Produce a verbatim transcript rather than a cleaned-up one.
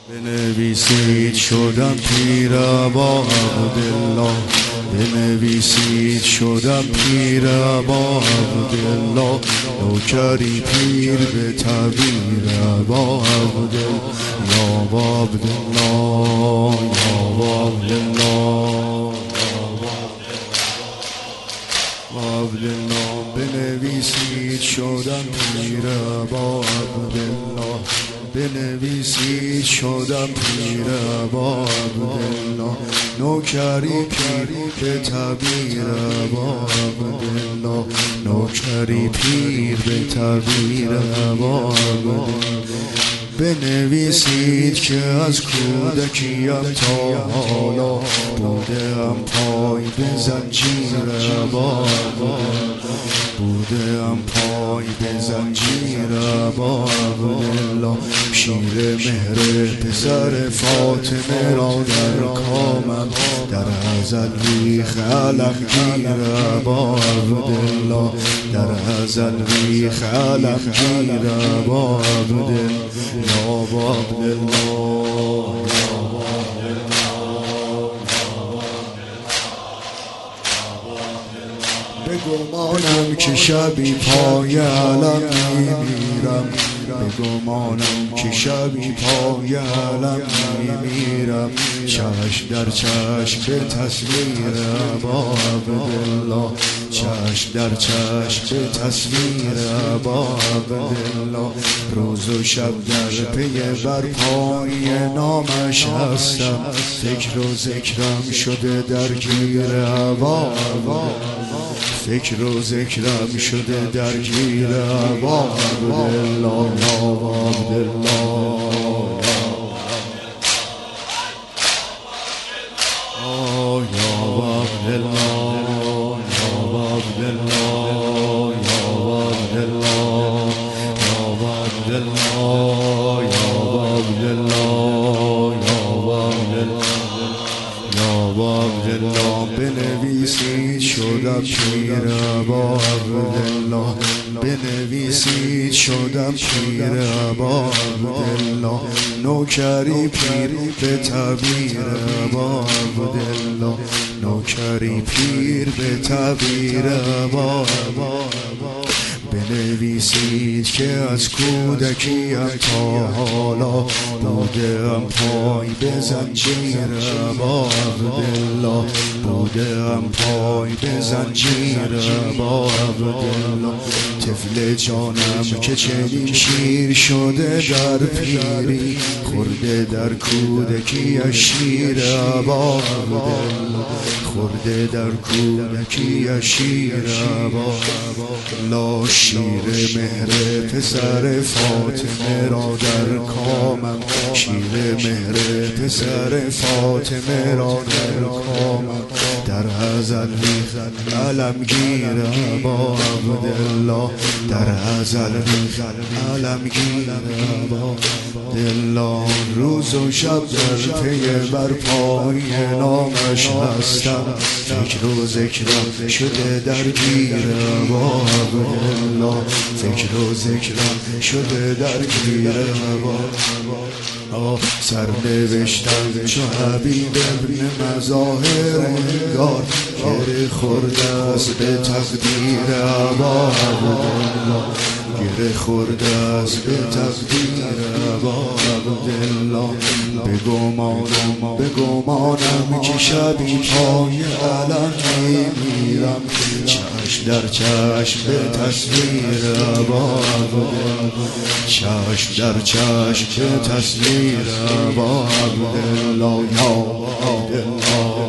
بنویسید شدم پیر با عبدالله، بنویسید شدم پیر با عبدالله، نوکری پیر به تعبیر با عبدالله، یا با عبدالله یا با عبدالله عبدالله. بنویسید شدم پیر با عبدالله، بنویسید شدم پیر با عبدالله، نوکری پیر به تعبیر با عبدالله، نوکری پیر به تعبیر با عبدالله. بنویسید که از کودکیم تا حالا بودم پای به زنجیر با بودم پای به زنجیر با عبدالله، شیر مهر پسر فاطمه را در کامم در ازل ریخ علمگیر با عبدالله، در ازل ریخ علمگیر با عبدالله، یا با عبدالله بگمانم که شبی پای علم میمیرم، بگمانم که شبی پای علم میمیرم، چشم در چشم به تصویر با عبدالله، چشم در چشم به تصویر با عبدالله، روز و شب در پی بر پای نامش هستم، فکر و ذکرم شده در گیر با فکر و ذکرم شده در گیر با عبدالله، یا با عبدالله یا با عبدالله یا با عبدالله یا با عبدالله یا با عبدالله یا با عبدالله یا با عبدالله. بنویسید شدم پیر با عبدالله، بنویسید شدم پیر با عبدالله، نوکری پیر به تعبیر با عبدالله، نوکری پیر به تعبیر با عبدالله. بنویسید که از کودکیم تا حالا بودم پای به زنجیر با عبدالله، بودم پای به زنجیر با عبدالله، طفل جانم که چنین شیر شده در پیری، خورده در کودکی شیر با عبدالله، خورده در کودکی شیر با عبدالله، شیر مهر پسر فاطمه را در کامم، شیر مهر پسر فاطمه را در کامم، در ازل ریخ علمگیر با عبدالله، در ازل ریخ علمگیر با عبدالله، روز و شب در پی بر پای نامش هستم، فکر و ذکرم شده در گیر با عبدالله، فکر و ذکرم شده در گیر با سرنوشتم چو حبیب ابن مظاهر انگار، گره خورده است به تقدیر با عبدالله، گره خورده است به تقدیر با عبدالله. بگمانم بگمانم که شبی پای علم میمیرم، چشم در چشم به تصویر با عبدالله، چشم در چشم به تصویر با عبدالله، یا عبدالله